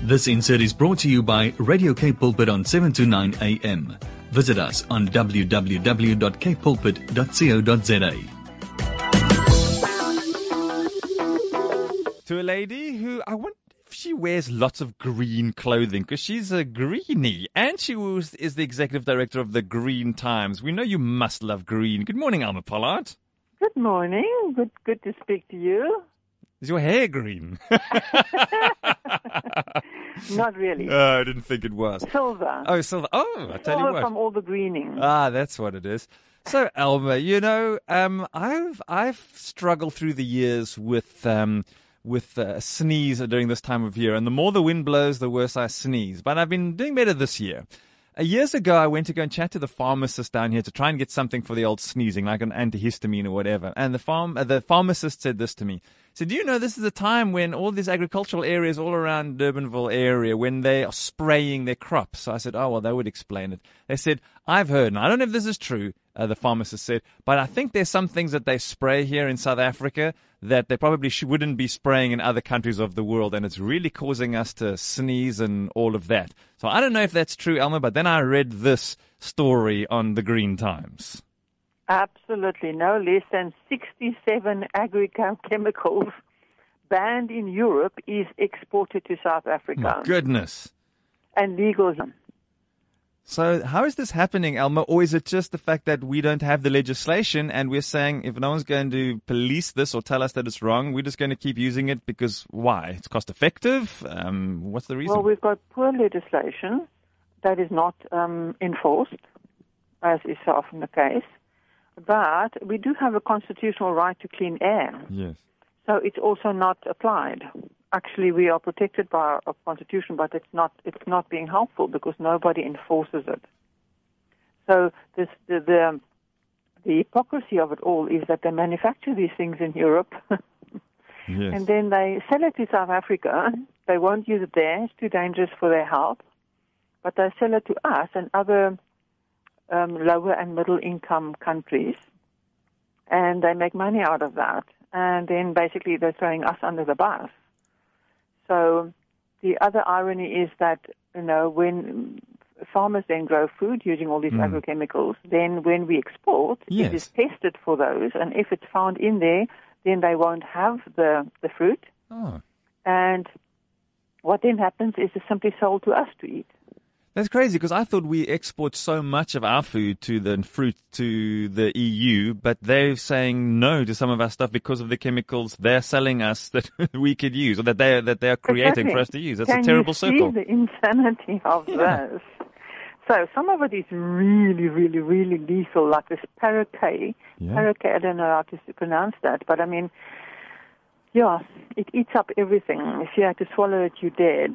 This insert is brought to you by Radio Cape Pulpit on 7 to 9 a.m. Visit us on www.capepulpit.co.za. To a lady who, I wonder if she wears lots of green clothing, because she's a greenie, and she is the executive director of the Green Times. We know you must love green. Good morning, Alma Pollard. Good morning. Good to speak to you. Is your hair green? Not really. I didn't think it was. Silver. Oh, silver. Oh, I tell you what. From all the greening. Ah, that's what it is. So, Alma, you know, I've struggled through the years with sneeze during this time of year, and the more the wind blows, the worse I sneeze. But I've been doing better this year. Years ago, I went to go and chat to the pharmacist down here to try and get something for the old sneezing, like an antihistamine or whatever. And the pharmacist said this to me. He said, do you know this is a time when all these agricultural areas all around Durbanville area, when they are spraying their crops? So I said, oh, well, they would explain it. They said, I've heard, and I don't know if this is true, the pharmacist said, but I think there's some things that they spray here in South Africa that they probably wouldn't be spraying in other countries of the world, and it's really causing us to sneeze and all of that. So I don't know if that's true, Alma, but then I read this story on the Green Times. Absolutely. No less than 67 agrochemicals banned in Europe is exported to South Africa. My goodness. And legal. So how is this happening, Alma? Or is it just the fact that we don't have the legislation and we're saying if no one's going to police this or tell us that it's wrong, we're just going to keep using it because why? It's cost effective? What's the reason? Well, we've got poor legislation that is not enforced, as is so often the case. But we do have a constitutional right to clean air. Yes. So it's also not applied. Actually, we are protected by our constitution, but it's not being helpful because nobody enforces it. So the hypocrisy of it all is that they manufacture these things in Europe, yes. And then they sell it to South Africa. They won't use it there; it's too dangerous for their health. But they sell it to us and other lower and middle income countries, and they make money out of that. And then basically they're throwing us under the bus. So the other irony is that, you know, when farmers then grow food using all these agrochemicals, then when we export, yes. It is tested for those, and if it's found in there, then they won't have the fruit. Oh. And what then happens is it's simply sold to us to eat. That's crazy because I thought we export so much of our food to the fruit to the EU, but they're saying no to some of our stuff because of the chemicals they're selling us that we could use or that they are creating for us to use. That's a terrible circle. Can you see the insanity of this? So some of it is really, really, really lethal, like this Paraquat. Yeah. Paraquat, I don't know how to pronounce that, but I mean, yeah, it eats up everything. If you had to swallow it, you're dead.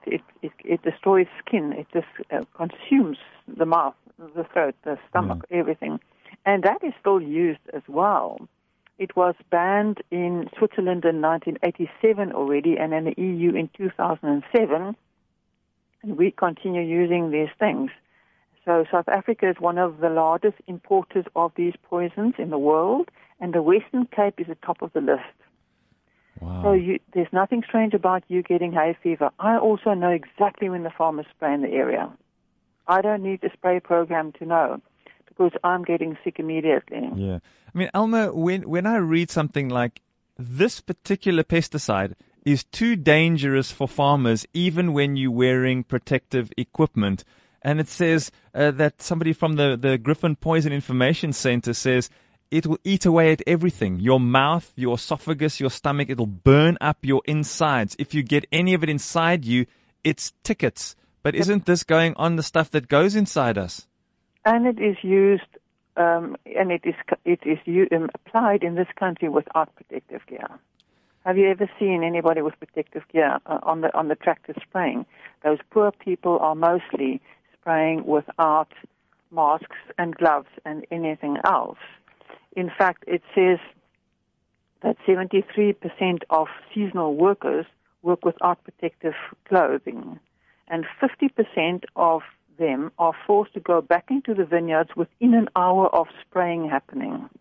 It destroys skin. It just consumes the mouth, the throat, the stomach, everything. And that is still used as well. It was banned in Switzerland in 1987 already, and in the EU in 2007. And we continue using these things. So South Africa is one of the largest importers of these poisons in the world, and the Western Cape is at the top of the list. Wow. So there's nothing strange about you getting hay fever. I also know exactly when the farmers spray in the area. I don't need a spray program to know because I'm getting sick immediately. Yeah. I mean, Alma, when I read something like this particular pesticide is too dangerous for farmers even when you're wearing protective equipment, and it says that somebody from the Griffin Poison Information Center says it will eat away at everything. Your mouth, your esophagus, your stomach. It'll burn up your insides. If you get any of it inside you, it's tickets. But isn't this going on the stuff that goes inside us? And it is used, and it is applied in this country without protective gear. Have you ever seen anybody with protective gear on the tractor spraying? Those poor people are mostly spraying without masks and gloves and anything else. In fact, it says that 73% of seasonal workers work without protective clothing, and 50% of them are forced to go back into the vineyards within an hour of spraying happening.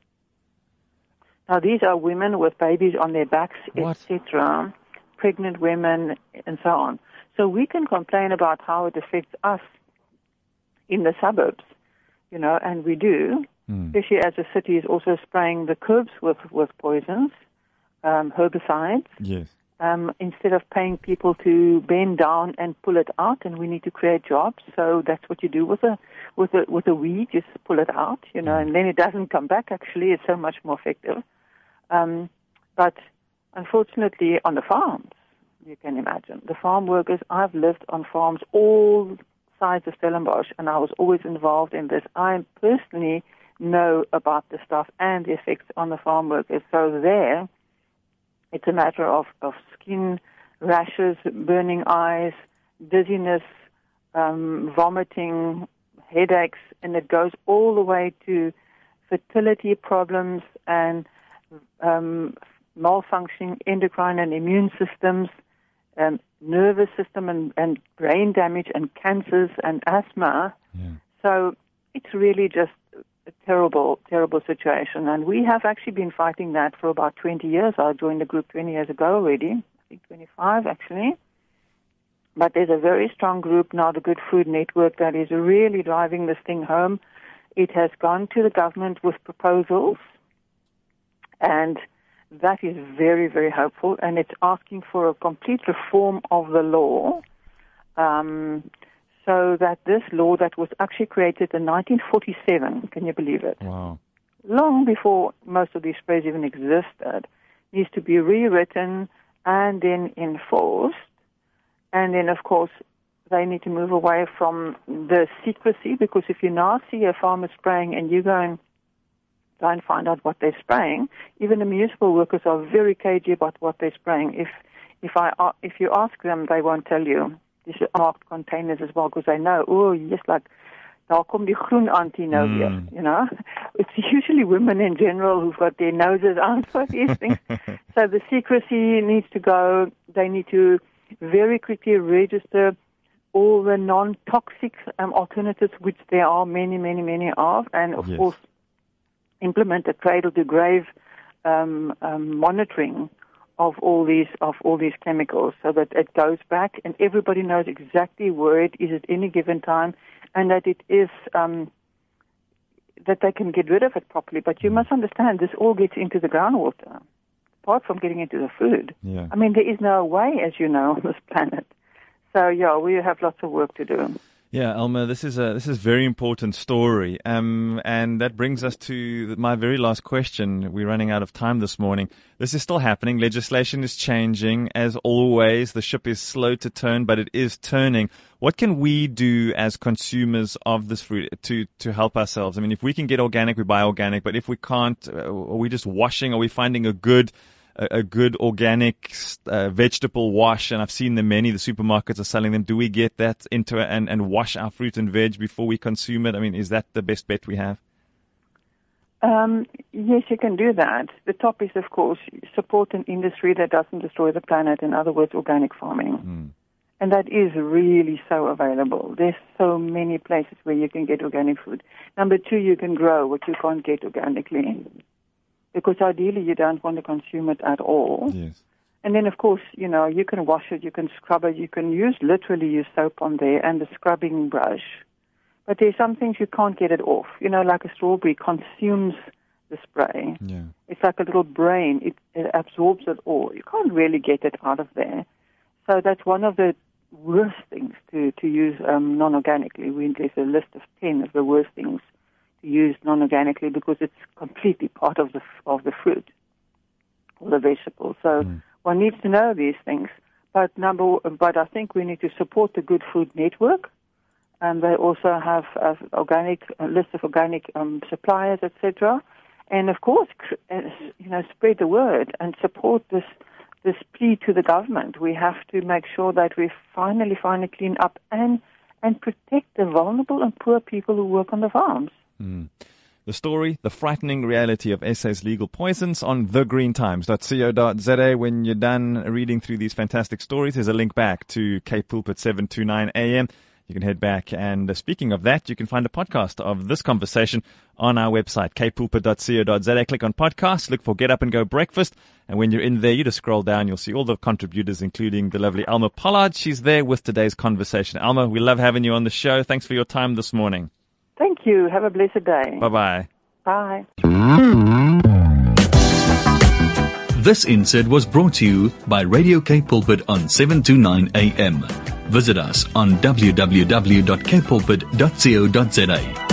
Now, these are women with babies on their backs, etc., pregnant women, and so on. So we can complain about how it affects us in the suburbs, and we do, especially as the city is also spraying the curbs with poisons, herbicides. Yes. Instead of paying people to bend down and pull it out, and we need to create jobs. So that's what you do with a weed. You just pull it out, and then it doesn't come back. Actually, it's so much more effective. But unfortunately, on the farms, you can imagine the farm workers. I've lived on farms all sides of Stellenbosch, and I was always involved in this. I personally know about the stuff and the effects on the farm workers. So there, it's a matter of skin rashes, burning eyes, dizziness, vomiting, headaches, and it goes all the way to fertility problems and malfunctioning endocrine and immune systems, nervous system and brain damage and cancers and asthma. Yeah. So it's really just a terrible, terrible situation. And we have actually been fighting that for about 20 years. I joined the group 20 years ago already, I think 25 actually. But there's a very strong group now, the Good Food Network, that is really driving this thing home. It has gone to the government with proposals, and that is very, very helpful. And it's asking for a complete reform of the law, so that this law that was actually created in 1947, can you believe it? Wow. Long before most of these sprays even existed, needs to be rewritten and then enforced. And then, of course, they need to move away from the secrecy, because if you now see a farmer spraying and you go and find out what they're spraying, even the municipal workers are very cagey about what they're spraying. If you ask them, they won't tell you. These are marked containers as well, because they know, just like, daar kom die groen antie nou weer, It's usually women in general who've got their noses on for these things. So the secrecy needs to go. They need to very quickly register all the non-toxic alternatives, which there are many, many, many of, and of course implement a cradle-to-grave monitoring of all these chemicals, so that it goes back and everybody knows exactly where it is at any given time, and that it is that they can get rid of it properly. But you must understand, this all gets into the groundwater, apart from getting into the food. Yeah. I mean, there is no way, as you know, on this planet. So we have lots of work to do. Yeah, Alma, this is a very important story, and that brings us to my very last question. We're running out of time this morning. This is still happening. Legislation is changing. As always, the ship is slow to turn, but it is turning. What can we do as consumers of this fruit to help ourselves? I mean, if we can get organic, we buy organic, but if we can't, are we just washing? Are we finding a good organic vegetable wash? And I've seen them, the supermarkets are selling them. Do we get that into it and wash our fruit and veg before we consume it? I mean, is that the best bet we have? Yes, you can do that. The top is, of course, support an industry that doesn't destroy the planet, in other words, organic farming. And that is really so available. There's so many places where you can get organic food. Number two, you can grow what you can't get organically, because ideally you don't want to consume it at all. Yes. And then, of course, you can wash it, you can scrub it, you can literally use soap on there and the scrubbing brush. But there's some things you can't get it off. Like a strawberry consumes the spray. Yeah. It's like a little brain. It absorbs it all. You can't really get it out of there. So that's one of the worst things to use non-organically. There's a list of 10 of the worst things to use non-organically, because it's completely part of the fruit or the vegetable. So one needs to know these things. But I think we need to support the Good Food Network. And they also have a list of organic suppliers, etc. And of course, spread the word and support this plea to the government. We have to make sure that we finally clean up and protect the vulnerable and poor people who work on the farms. The story, the frightening reality of SA's legal poisons on thegreentimes.co.za. When you're done reading through these fantastic stories, there's a link back to Cape Pulpit 729 AM. you can head back. And speaking of that, you can find a podcast of this conversation on our website, kpulpit.co.za. Click on podcasts, look for Get Up and Go Breakfast. And when you're in there, you just scroll down. You'll see all the contributors, including the lovely Alma Pollard. She's there with today's conversation. Alma, we love having you on the show. Thanks for your time this morning. Thank you. Have a blessed day. Bye-bye. Bye. This insert was brought to you by Radio K Pulpit on 7 to 9 a.m. Visit us on www.kpulpit.co.za.